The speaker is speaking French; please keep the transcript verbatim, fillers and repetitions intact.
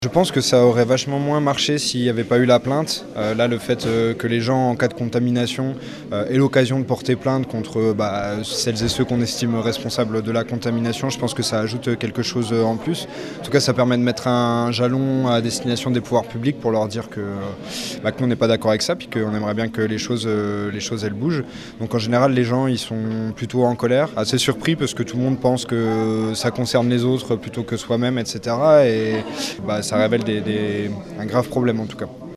Je pense que ça aurait vachement moins marché s'il n'y avait pas eu la plainte. Euh, là, le fait euh, que les gens, en cas de contamination, euh, aient l'occasion de porter plainte contre bah, celles et ceux qu'on estime responsables de la contamination, je pense que ça ajoute quelque chose en plus. En tout cas, ça permet de mettre un jalon à destination des pouvoirs publics pour leur dire que, bah, que nous, on n'est pas d'accord avec ça, puis qu'on aimerait bien que les choses, euh, les choses elles bougent. Donc en général, les gens ils sont plutôt en colère, assez surpris parce que tout le monde pense que ça concerne les autres plutôt que soi-même, et cetera. Et bah, ça révèle des, des, un grave problème en tout cas.